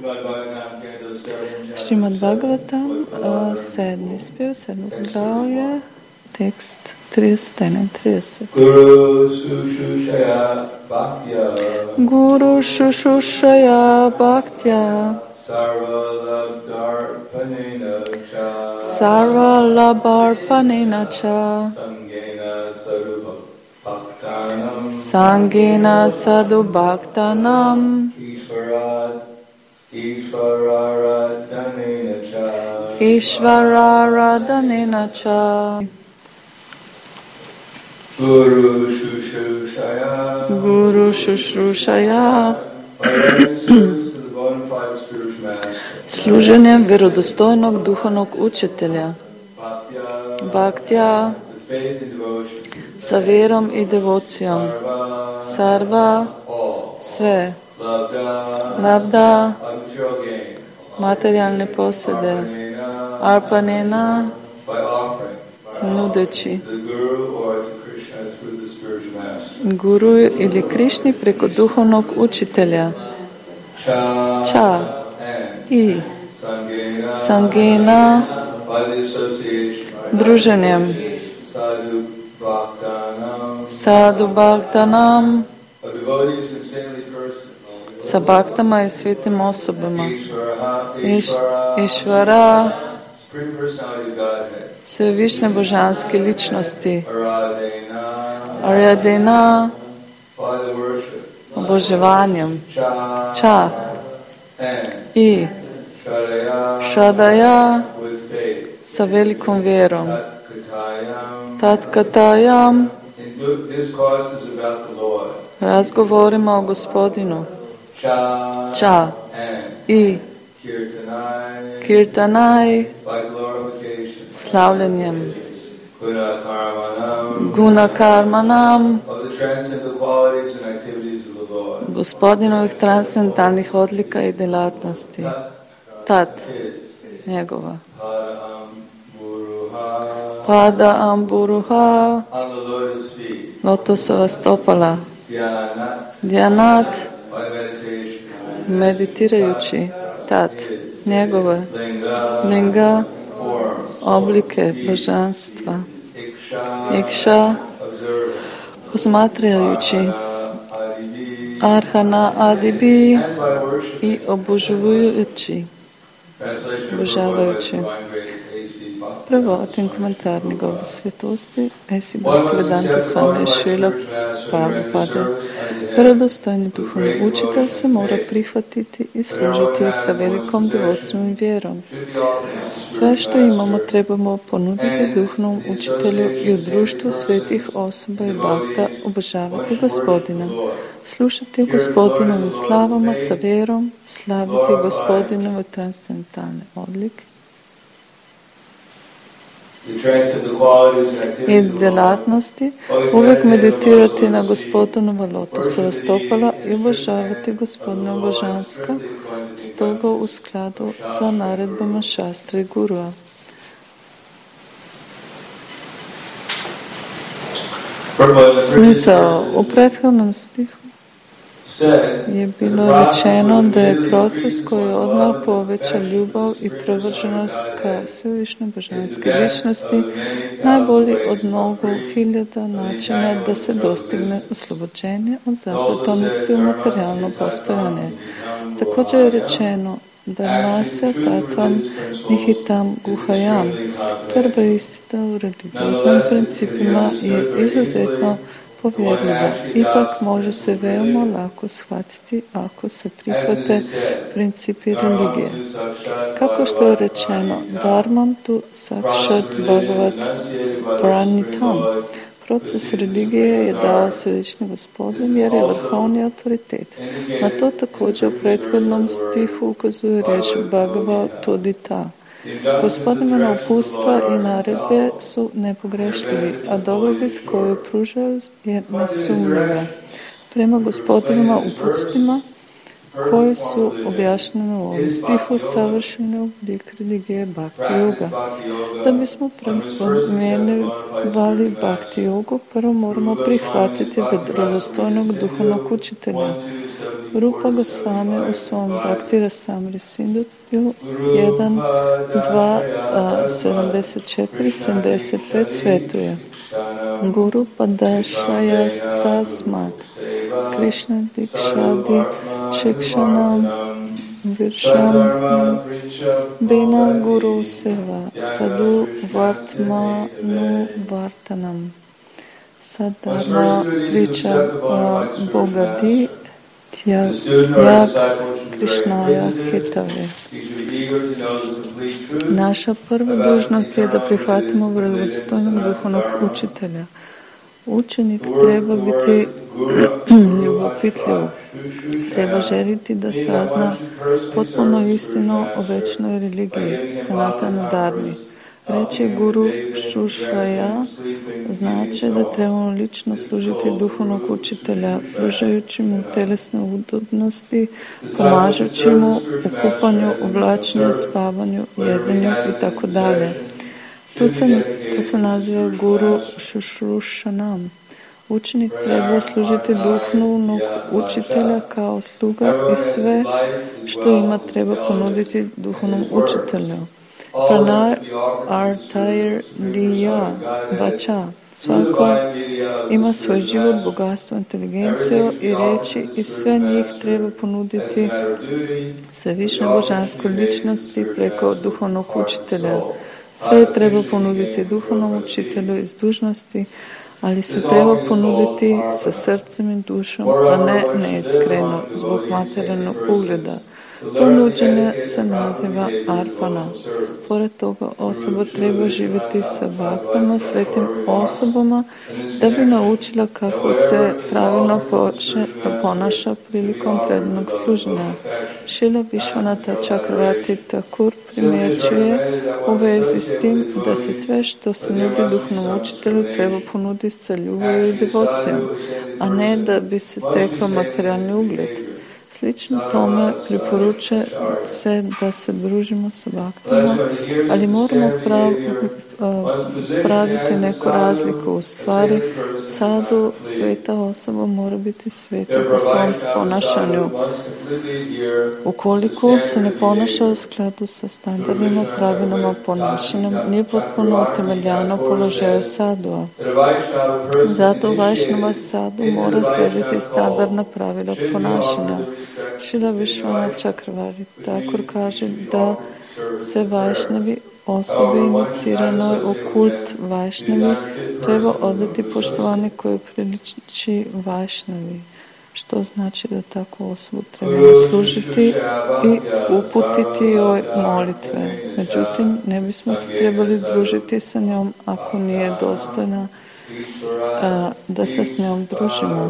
Šrimad Bhagavatam, 7. spjev, 7. poglavlje, tekst 30. Guru Shushushaya Bhaktya Sarva Labharpanena cha Sangena Sadhu Bhaktanam Ishvararadhanena cha Guru Shushushaya služenjem vjerodostojnog duhovnog učitelja, Bhaktya, sa vjerom i devocijom, Sarva, sve, Labda, materijalne posjede, Arpanena, nudeći Guru ili Krišni preko duhovnog učitelja, Cha i Sangena, druženjem, Sadhu Bhaktanam, sa bhaktama i svijetim osobama, Išvara, svevišnje božanske ličnosti, Aryadena, obožavanjem, Cha i Shradaya, sa velikom vjerom, Tatkatayam, razgovorima o Gospodinu, Cha i Kirtanai, slavljenjem, Guna Karmanam, Gospodinovih transcendentalnih odlika i djelatnosti, Tat, njegova, Pada Amburuha, lotosova stopala, Dhyanat, meditirajući, Tat, njegove, Linga, oblike božanstva, Iksha, posmatrajući, Arhana Adibi i obožujući, obožavajući. Prvotin komentar njegove svetosti, Esi Bhaktivedanta Swami Srila Prabhupada. Vjerodostojni duhovni učitelj se mora prihvatiti i služiti sa velikom devocijom i vjerom. Sve što imamo trebamo ponuditi duhovnom učitelju i u društvu svetih osoba i bhakta obožavati Gospodina, slušati Gospodinovim slavama sa vjerom, slaviti Gospodinove transcendentalne odlike i djelatnosti, uvijek meditirati na Gospodinova lotosova stopala i obožavati Gospodina božanska, stoga u skladu sa naredbama šastra i gurua. Smisao u prethodnom stihu je bilo rečeno da je proces koji odmah poveća ljubav i privrženost ka svevišnjoj božanske ličnosti najbolji od mnogo hiljada načina da se dostigne oslobođenje od zapletonosti u materijalno postojanje. Također je rečeno da nasya tatvam nihitam guhayam, prva istina u religioznim principima je izuzetno povjerljiva. Ipak može se veoma lako shvatiti ako se prihvate principi religije. Kako što je rečeno, dharmam tu sakshat bhagavat pranitam. Proces religije je dao svevišnji Gospodin jer je vrhovni autoritet. Na to također u prethodnom stihu ukazuje riječ Bhagavatodita. Gospodinova uputstva i naredbe su nepogrešljivi, a dobrobit koju pružaju je nesumnjiva. Prema Gospodinova uputstvima koji su objašnjeni u ovom stihu, savršeni oblik religije Bhakti Yoga. Da bismo primijenili Bhakti Yogu, prvo moramo prihvatiti vjerodostojnog duhovnog učitelja. Rupa Gosvami u svom Bhakti Rasamrita Sindhu 1, 2, 74, 75 svetuje. Guru Padashaya Stasmat Krishna Dikshadi Shikshanam Virsham Bina Guru Seva Sadhu Vartmanu Vartanam Sadharma Priča Bogadi Tjag Krishnaya Hitave. Naša prva dužnost je da prihvatimo vjerodostojnog duhovnog učitelja. Učenik treba biti ljubopitljiv, treba želiti da sazna potpuno istinu o večnoj religiji, Sanatana Dharmi. Reći Guru Šušraja znači da trebamo lično služiti duhovnog učitelja, pružajući mu telesne udobnosti, pomažući mu u kupanju, oblačenju, spavanju, jedenju itd. To se naziva Guru Šušrušanam. Učenik treba služiti duhovnog učitelja kao sluga i sve što ima treba ponuditi duhovnom učitelju. Pranar Artair Liya Vacha. Svako ima svoj život, bogatstvo, inteligenciju i reći i sve njih treba ponuditi svevišnjoj božanskoj ličnosti preko duhovnog učitelja. Sve treba ponuditi duhovnom učitelju iz dužnosti, ali se treba ponuditi sa srcem i dušom, a ne neiskreno, zbog materijalnog ugleda. To nuđenje se naziva arpana. Pored toga osoba treba živjeti sa bhaktama, svetim osobama, da bi naučila kako se pravilno ponaša prilikom predanog služenja. Šila Višvanata Čakravarti Thakur primjećuje u vezi s tim da se sve što se nudi duhovnom učitelju treba ponuditi sa ljubavlju i devocijom, a ne da bi se steklo materijalni ugled. Slično tome preporučuje se da se družimo sa bhaktima, ali moramo praviti neku razliku. U stvari, sadhu, sveta osoba mora biti sveta po svom ponašanju. Ukoliko se ne ponaša u skladu sa standardima, pravilima ponašanjem, nije potpuno utemeljano položaju sadhua. Zato Vajšnava sadhu mora slijediti standardna pravila ponašanja. Šila Višvanath Čakravarti Thakur kaže da se Vajšnavi osobi iniciranoj u kult Vajšnavi treba odati poštovanje koje priliči Vajšnavi, što znači da takvu osobu treba služiti i uputiti joj molitve. Međutim, ne bismo se trebali družiti sa njom ako nije dostojna da se s njom družimo.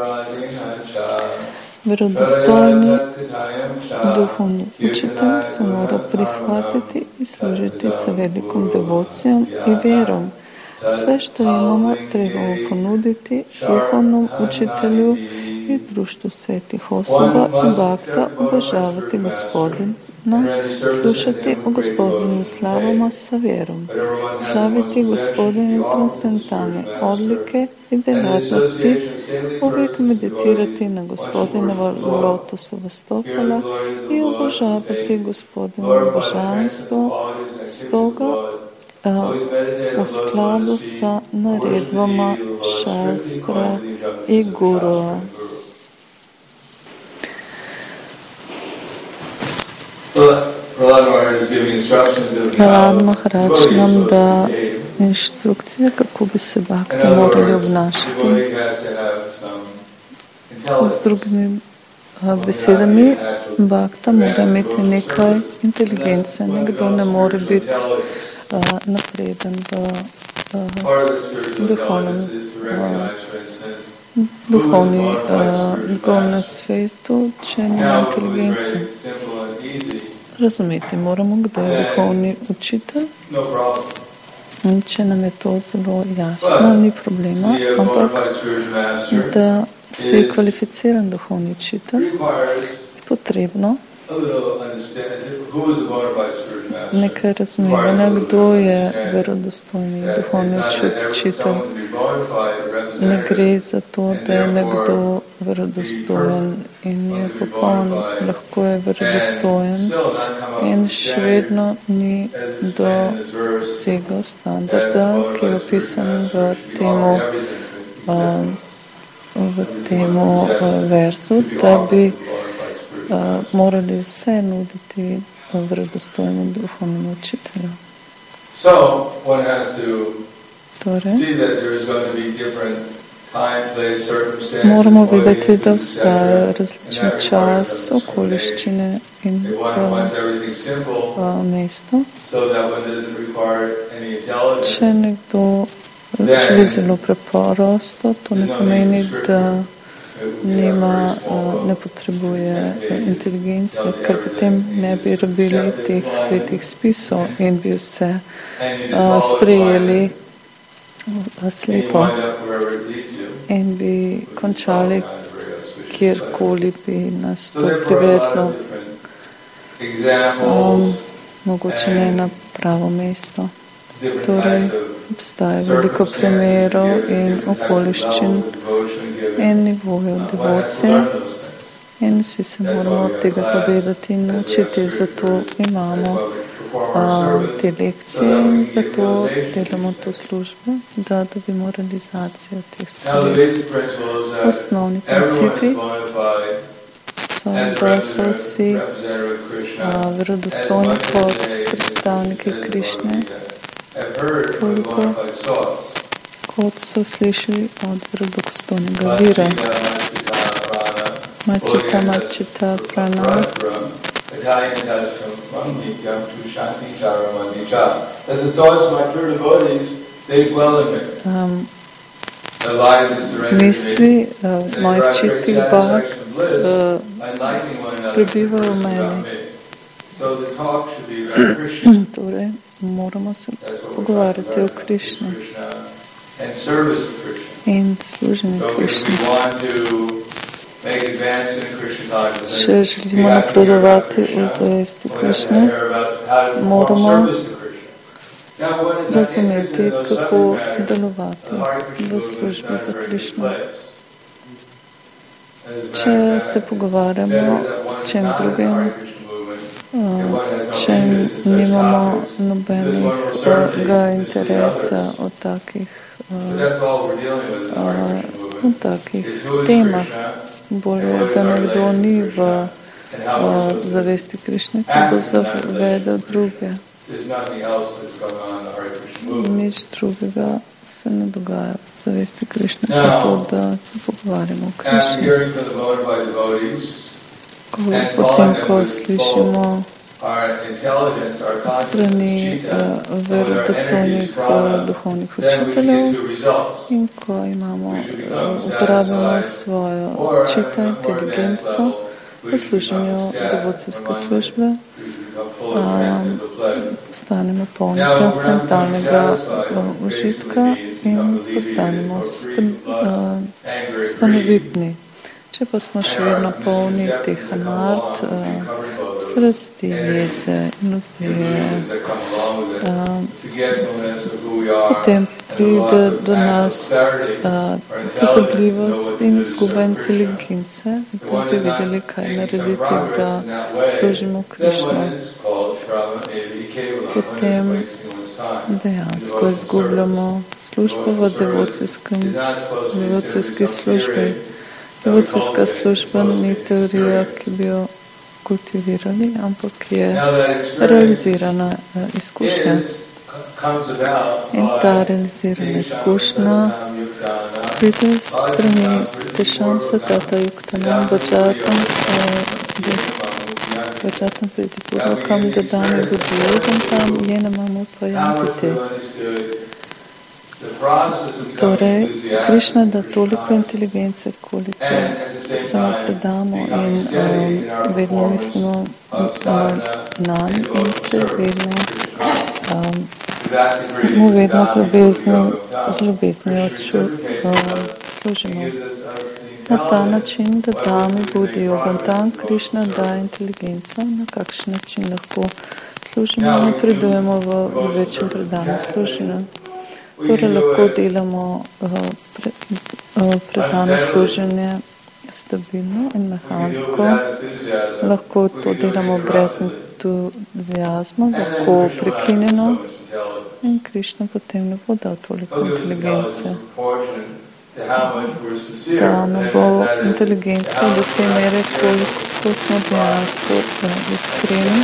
Vjerodostojni duhovni učitelj se mora prihvatiti i služiti sa velikom devocijom i vjerom. Sve što imamo trebamo ponuditi duhovnom učitelju i društvu svetih osoba i bhakta, obožavati Gospodina, slušati o Gospodinu slavama sa vjerom, slaviti Gospodinu transcendentalne odlike i djelatnosti, uvijek meditirati na Gospodinova lotosova stopala i obožavati Gospodinovo božanstvo, stoga u skladu sa naredbama šastra i gurua. Prahlad Maharaj nam da instrukcije kako bi se bhakti morali obnašati. S drugim besedami, bhakta mora imeti nekaj inteligencije, nekdo ne more biti napreden v duhovnem svetu, če nima inteligencije. Razumeti moramo, kdo je duhovni učitelj. Če nam je to zelo jasno, ni problema, ampak da se je kvalificiran duhovni učitelj, je potrebno nekaj razumevanja, kdo je verodostojni duhovni učitelj. ne gre za to, da je nekdo verodostojen in je popoln, lahko je verodostojen in še vedno ni dosegel standarda, ki je opisan v temu verzu, da bi morali vse nuditi verodostojnemu duhovnemu učitelju. Torej, moramo videti, da obstajajo različni čas, okoliščine in mesto. Če nekdo živi zelo preprosto, to ne pomeni, da ne potrebuje inteligence, ker potem ne bi rabili teh svetih spisov in bi vse sprejeli slepo in bi končali kjerkoli bi nas to privedlo, mogoče ne na pravo mesto. Torej, obstaja veliko primerov in okoliščin in nivojev devocije in vsi se moramo tega zavedati in naučiti. Zato imamo te lekcije in zato delamo to službo, da dobimo realizacijo teh stvari. Osnovni principi so, da so vsi verodostojni kot predstavniki Krišne, toliko kot so slišali od verodostojnega vira. Machita prana. Misli mojih čistih bag prebivajo v meni. Torej, moramo se pogovarjati o Krišni in služenju Krišni. Če želimo napredovati v zavesti Krišne, moramo razumeti, kako delovati v službi za Krišno. Če se pogovarjamo o čem drugem, če nimamo nobenega interesa o takih temah, bolje, da nekdo ni v zavesti Krišne, ki bo zavedel druge. Nič drugega se ne dogaja v zavesti Krišne, zato da se pogovarjamo o Krišni. Potem, ko slišimo strani verodostojnih duhovnih učiteljev in ko uporabimo svojo čito inteligenco v služenju devocijske službe, postanemo polni transcendentalnega užitka in postanemo stanovitni. Če pa smo še vedno polni teh anart, strasti, jeze, iluzije, potem pride do nas pozabljivost in izguba inteligence, da bi videli, kaj narediti, da služimo Krišno. Potem dejansko izgubljamo službo v devocijski službi. Devocijska služba ni teorija, ki bi jo kultivirali, ampak je realizirana izkušnja. In ta realizirana izkušnja pride strani Tešam Satata Yuktanam Bhajatam Pritipurvakam Dadami Buddhiyogam Tam Yenamam Upayantite. Torej, Krišna da toliko inteligence, koliko se mu predamo in vedno mislimo nanj in se vedno z ljubeznijo služimo. Na ta način, da dami budi jogam tam, Krišna da inteligenco, na kakšen način lahko služimo, napredujemo v večjem predanju služenja. Torej lahko delamo predano služenje stabilno in mehansko. Lahko to delamo brez entuzijazma, lahko prekinjeno in Krišna potem ne bo dal toliko inteligence. Da ne bo inteligenca do te mere, koliko smo dejansko iskreni,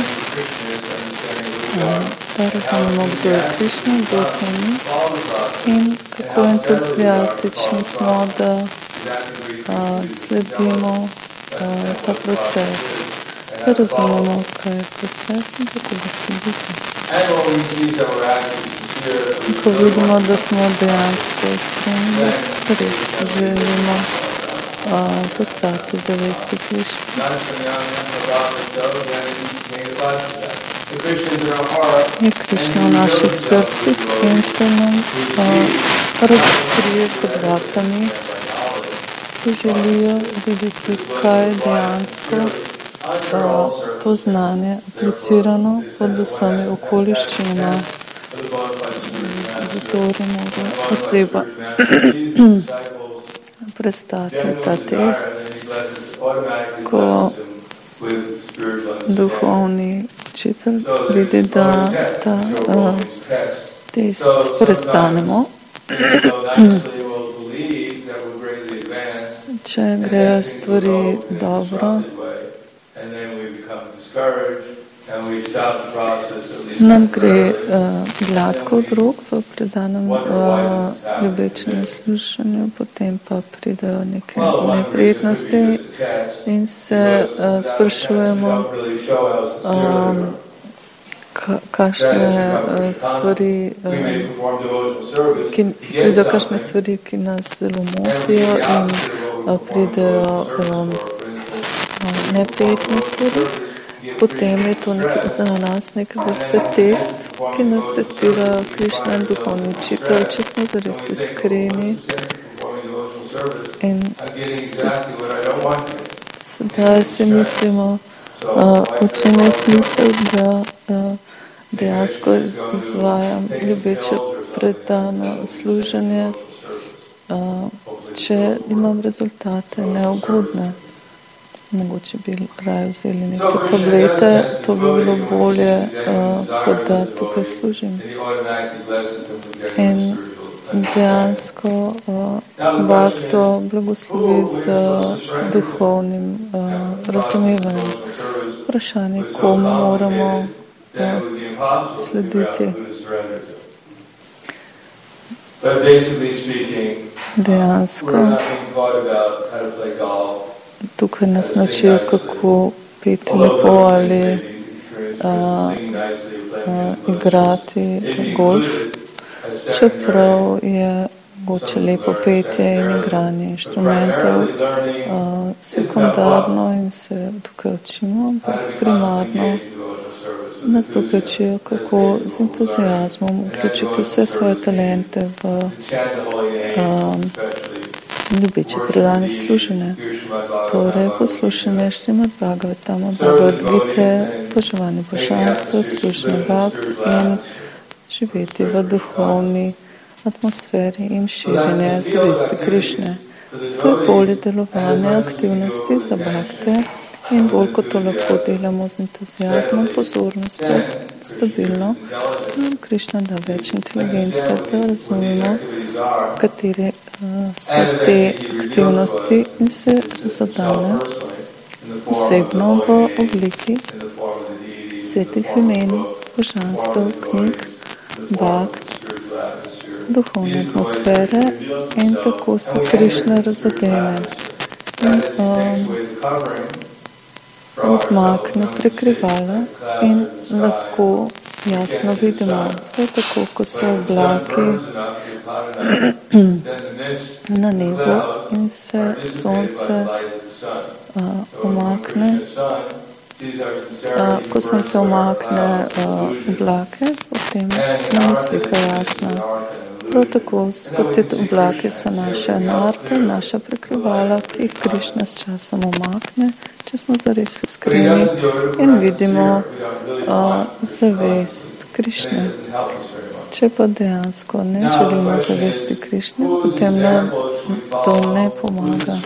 da razumemo, kdo je Krišna, kdo smo mi in kako entuzijastični smo, da sledimo ta proces, da razumemo, kaj je proces in kako ga slediti. Ko vidimo, da smo dejansko iskreni, da res želimo postati zavesti Krišne. Je Krišna v naših srcih in se nam razkrije pod vrtami, ki želijo videti, kaj je dejansko to znanje aplicirano pod vsemi okoliščinami. Zato mora oseba prestati ta test, ko duhovni učitelj vidi, da ta test prestanemo. Če grejo stvari dobro, nam gre gladko od rok v predanem ljubečem slušanju, potem pa pridejo neke neprijetnosti in se sprašujemo, kakšne stvari, pridejo kakšne stvari, ki nas zelo motijo in pridejo neprijetne stvari. Potem je to za nas neka vrsta test, ki nas testira Krišna in duhovni učitelj, če smo zares iskreni. In sedaj si mislimo, v čem je smisel, da dejansko izvajam ljubeče predano služenje, če imam rezultate neugodne. Mogoče bi raje vzeli neke tablete, to bi bilo bolje, kot da tukaj služim. In dejansko Bhakto blagoslovi z duhovnim razumevanjem. Vprašanje, komu moramo slediti. Dejansko tukaj nas naučijo, kako peti lepo ali igrati golf, čeprav je mogoče lepo petje in igranje inštrumentov sekundarno in se tukaj učimo, ampak primarno nas tukaj učijo, kako z entuzijazmom vključiti vse svoje talente v ljubeče predane služenje. Torej, poslušanje Šrimad Bhagavatama, Bhagavad Gite, poževanje božanstva, služenje Bhakt in živeti v duhovni atmosferi in širjenje zavesti Krišne. To je bolje delovanje aktivnosti za Bhakte in bolj kot to lahko delamo z entuzijazmom, pozornostjo, stabilno, nam Krišna da več inteligence, da razumemo, katere so te aktivnosti in se zadane osebno v obliki svetih imen, božanstev, knjig, Bhakt, duhovne atmosfere in tako se Krišna razodene in odmakne prekrivala in lahko jasno vidimo, da je tako, ko so oblaki na nebu in se sonce omakne. Ko sonce omakne oblake, potem nam je slika jasna. Prav tako, kot te oblake so naše anarte, naša prekrivala, ki jih Krišna s časom omakne, če smo zares iskreni in vidimo zavest Krišne. Če pa dejansko ne želimo zavesti Krišne, potem nam to ne pomaga.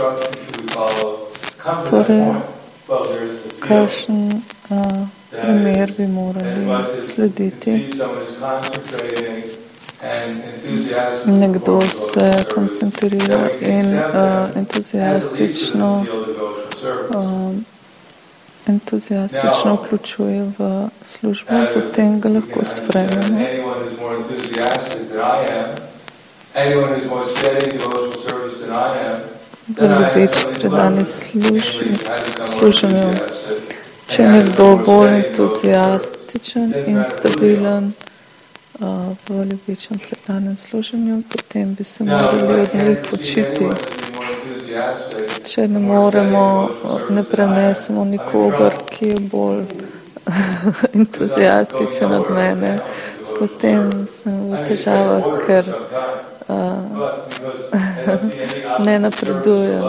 Torej, kakšen primer bi morali slediti? Nekdo se koncentrira in entuzijastično vključuje v službo, potem ga lahko sprejmemo. V ljubeči predani služenju. Če je nekdo bolj entuzijastičen in stabilen v ljubečem predanem služenju, potem bi se morali od njih učiti. Če ne moremo, ne prenesemo nikogar, ki je bolj entuzijastičen od mene, potem sem v težavah, ker ne napredujem.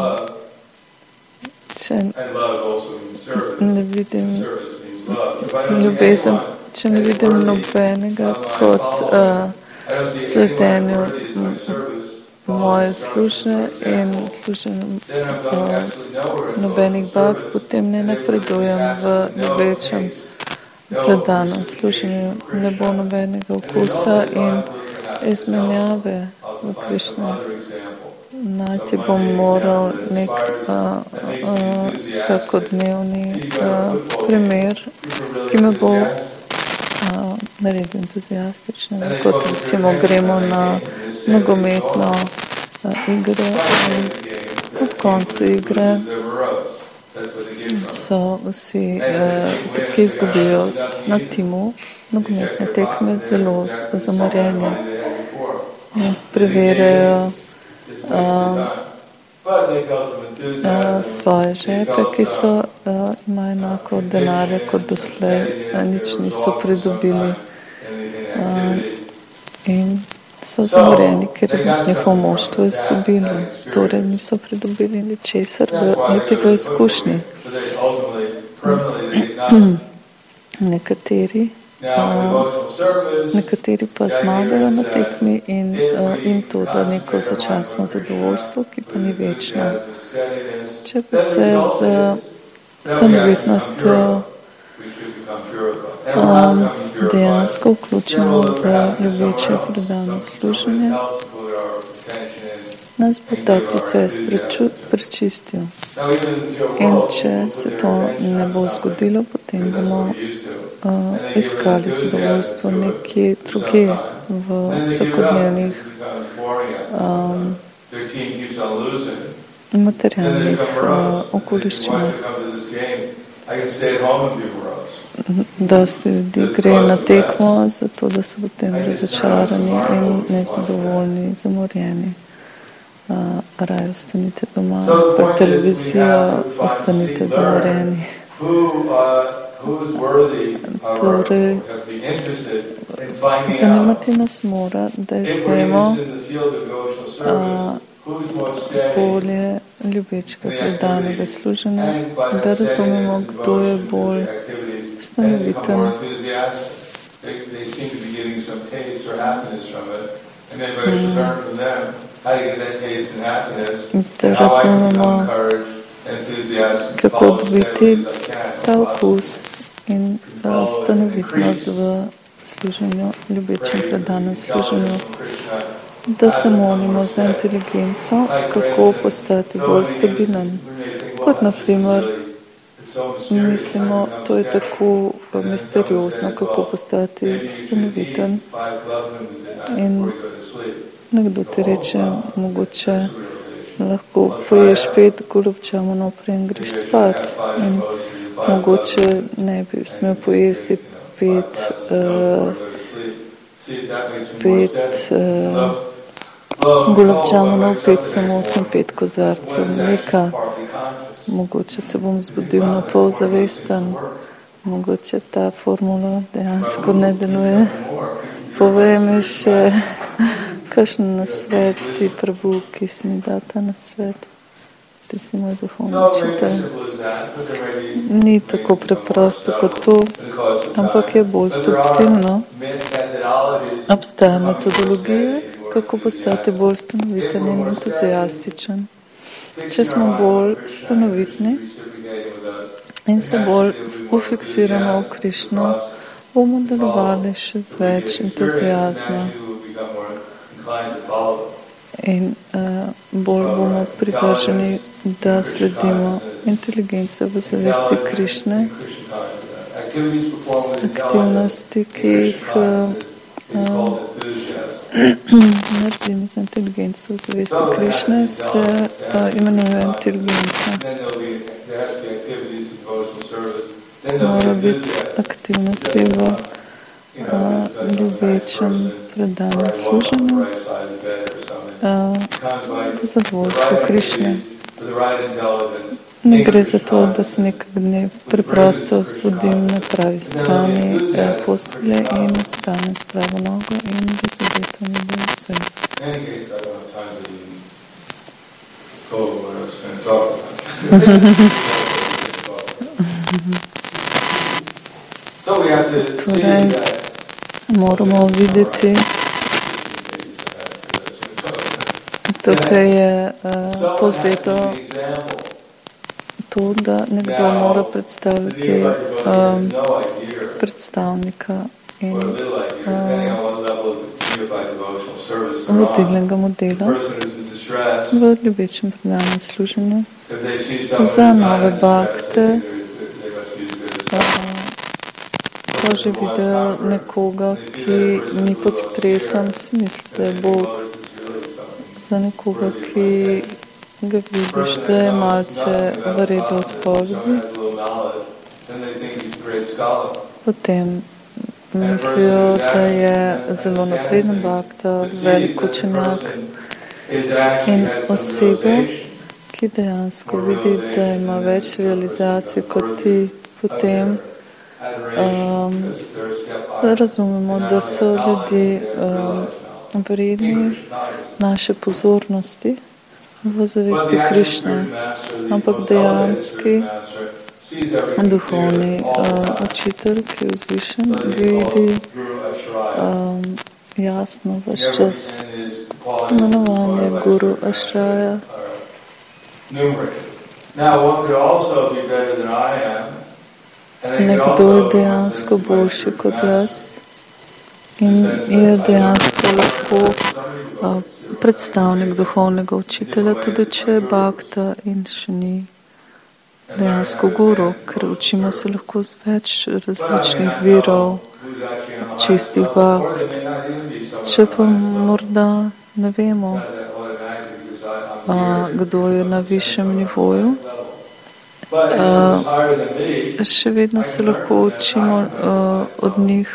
Če ne vidim ljubezen, če ne vidim nobenega kot sledenju moje službe in služenju nobenih bav, potem ne napredujem v ljubečem predanem služenju. Ne bo nobenega okusa in izmenjave v Krišne. Najti bom moral nek vsakodnevni primer, ki me bo naredil entuzijastičen. Kot recimo gremo na nogometno igro in ob koncu igre so vsi, ki izgubijo na timu nogometne tekme, zelo zamorjeni in preverjajo svoje žepe, ki so imajo enako denarja kot doslej, nič niso pridobili in so zamorjeni, ker je njihovo moštvo izgubilo. Torej niso pridobili ničesar, niti v izkušnji. Nekateri pa zmagajo na tekmi in jim to da neko začasno zadovoljstvo, ki pa ni večno. Če pa se z stanovitnostjo dejansko vključimo v ljubeče predano služenje, nas bo ta proces prečistil. In če se to ne bo zgodilo, potem bomo iskali zadovoljstvo nekje drugje v vsakodnevnih materialnih okoliščinah. Dosti ljudi gre na tekmo, zato da so potem razočarani in nezadovoljni, zamorjeni. Raje ostanite doma, pred televizijo ostanite zamorjeni. Torej, zanimati nas mora, da izvemo bolje ljubečega predanega služenja, da razumemo, kdo je bolj stanoviten. Da razumemo, kako dobiti ta okus in stanovitnost v služenju, ljubečem predanem služenju. Da se molimo za inteligenco, kako postati bolj stabilen. Kot na primer, mislimo, to je tako misteriozno, kako postati stanoviten. In nekdo ti reče, mogoče lahko poješ 5 golub jamonov, preden greš spat. In mogoče ne bi smel pojesti 5 golub jamonov, 5 samo 5 kozarcev mleka. Mogoče se bom zbudil na pol zavesten. Mogoče ta formula dejansko ne deluje. Povej mi še, kakšen nasvet ti, Prabhu, ki si mi dal ta nasvet. Ti si moj duhovni učitelj. Ni tako preprosto kot to, ampak je bolj subtilno. Obstaja metodologija, kako postati bolj stanoviten in entuzijastičen. Če smo bolj stanovitni in se bolj ufiksiramo v Krišno, bomo delovali še z več entuzijazma in bolj bomo privrženi, da sledimo inteligence v zavesti Krišne. Aktivnosti, ki jih naredimo z inteligenco v zavesti Krišne, se imenuje inteligenca. Mora biti aktivnosti v ljubečem predanju služenju, zadovoljstvo Krišne. Ne gre za to, da se nekaj dne preprosto zbudim na pravi strani postelje in ostanem s pravo nogo in razumeto mi bo vse. Torej, moramo videti, tukaj je povzeto to, da nekdo mora predstaviti predstavnika in vodilnega modela v ljubečem predanju služenju za nove bakte. Ko že vidijo nekoga, ki ni pod stresom, si misli, da je Bog. Za nekoga, ki ga vidiš, da je malce v redu odpovedi, potem mislijo, da je zelo napreden bakta, velik učenjak in oseba, ki dejansko vidi, da ima več realizacij kot ti, potem razumemo, da so ljudje vredni naše pozornosti v zavesti Krišne, ampak dejanski duhovni učitelj, ki je vzvišen, vidi jasno vaš čas. Imenovanje Guru Ašraja. Nekdo je dejansko boljši kot jaz in je dejansko lahko predstavnik duhovnega učitelja, tudi če je bakta in še ni dejansko guru, ker učimo se lahko z več različnih virov čistih bakt. Če pa morda ne vemo, kdo je na višjem nivoju, še vedno se lahko učimo od njih,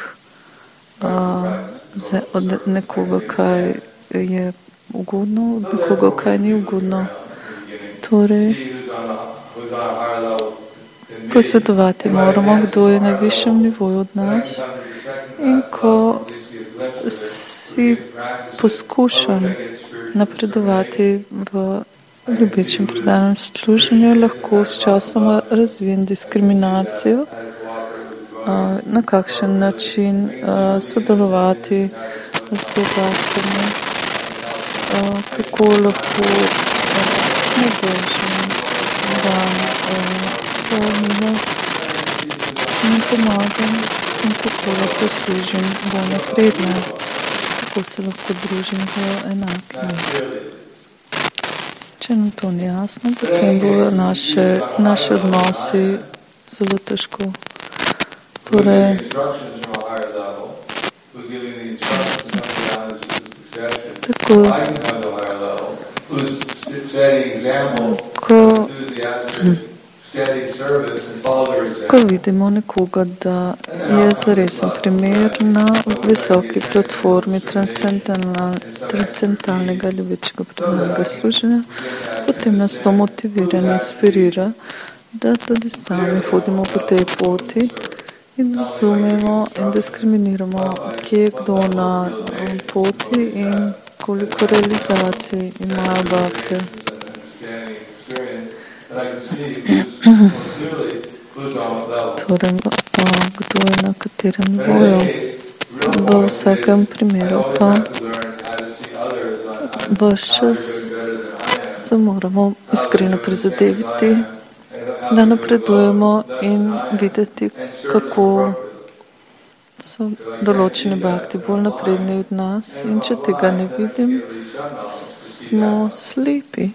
od nekoga, kaj je ugodno, od nekoga, kaj ni ugodno. Torej, posvetovati moramo, kdo je na višjem nivoju od nas, in ko si poskušam napredovati v ljubečem predanem služenju, lahko s časoma razvijem diskriminacijo, na kakšen način sodelovati z baktami, kako lahko negožim dam somilost in pomagam in kako lahko služim bolj napredno, kako se lahko družim v enaki. Če nam to ni jasno, potem bodo naši odnosi zelo težko. Torej, tako, ko vidimo nekoga, da je zaresen primer na visoki platformi transcendentalnega ljubečega predanega služenja, potem nas to motivira in inspirira, da tudi sami hodimo po tej poti in razumemo in diskriminiramo, kje je kdo na poti in koliko realizacij imajo bakte. Torej, kdo je na katerem nivoju. V vsakem primeru pa ves čas se moramo iskreno prizadevati, da napredujemo in videti, kako so določeni bhakti bolj napredni od nas, in če tega ne vidim, smo slepi.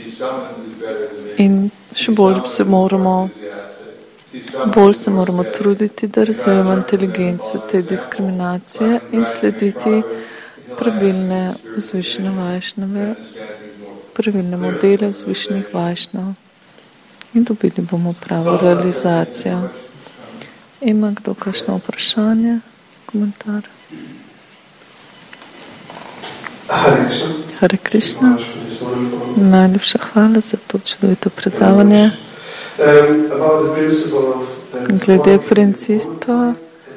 In še bolj se moramo truditi, da razvijemo inteligenco te diskriminacije in slediti pravilne vzvišene vajšnave, pravilne modele vzvišenih vajšnav. In dobili bomo pravo realizacijo. Ima kdo kakšno vprašanje, komentar? Hare Krishna. Najlepša hvala za to čudovito predavanje. Glede principa,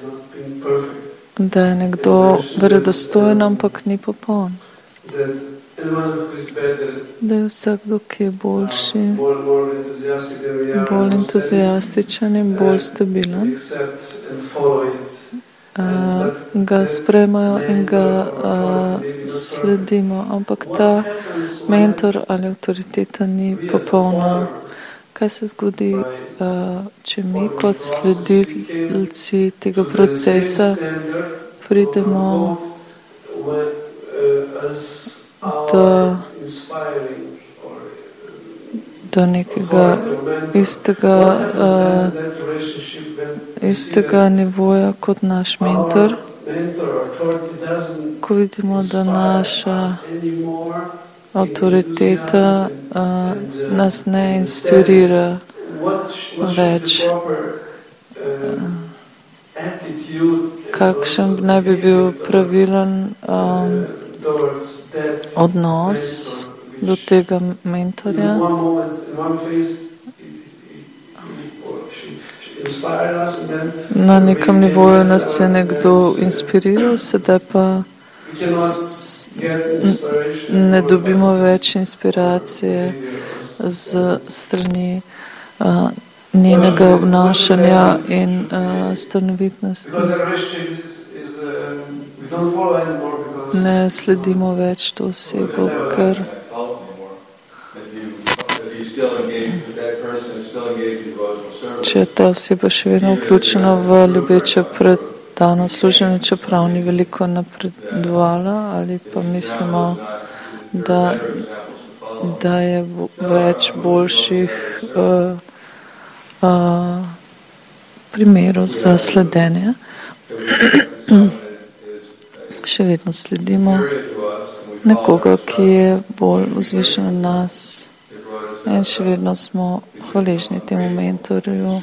da je nekdo verodostojen, ampak ni popoln. Da je vsakdo, ki je boljši, bolj entuzijastičen in bolj stabilen, ga sprejmajo in ga sledimo, ampak ta mentor ali avtoriteta ni popolna. Kaj se zgodi, če mi kot sledilci tega procesa pridemo do nekega istega nivoja kot naš mentor, ko vidimo, da naša avtoriteta nas ne inspirira več. Kakšen naj bi bil pravilen odnos do tega mentorja? Na nekem nivoju nas je nekdo inspiriral, sedaj pa ne dobimo več inspiracije z strani njenega obnašanja in stanovitnosti. Ne sledimo več to osebo, ker če je ta oseba še vedno vključena v ljubeče predano služenje, čeprav ni veliko napredovala, ali pa mislimo, da je več boljših primerov za sledenje. Še vedno sledimo nekoga, ki je bolj vzvišen od nas, in še vedno smo hvaležni temu mentorju.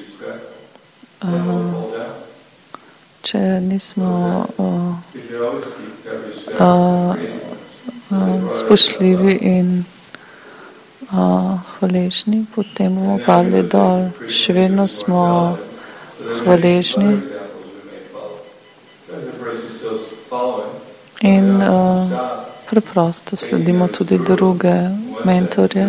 Če nismo spoštljivi in hvaležni, potem bomo padli dol. Še vedno smo hvaležni in preprosto sledimo tudi druge mentorje.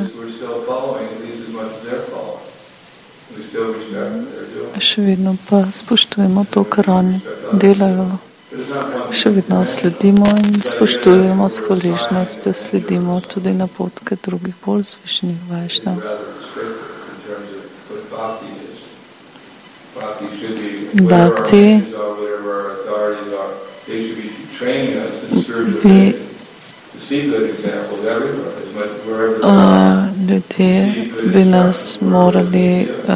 Še vedno pa spoštujemo to, kar oni delajo. Še vedno sledimo in spoštujemo s hvaležnostjo, sledimo tudi napotke drugih bolj vzvišenih vajšnav. Bhakti ljudje bi nas morali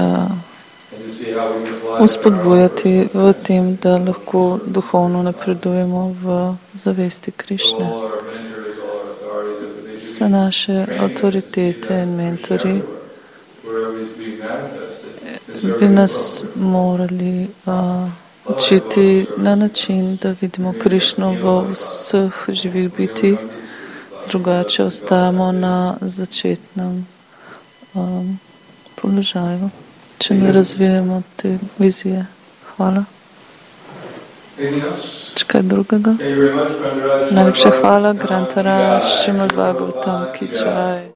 uspodbujati v tem, da lahko duhovno napredujemo v zavesti Krišne. Vse naše avtoritete in mentori bi nas morali učiti na način, da vidimo Krišno v vseh živih bitih, drugače ostajamo na začetnem položaju, če ne razvijemo te vizije. Hvala. Če kaj drugega? Najlepša hvala, Grantara, Šrimad Bhagavatam ki jai.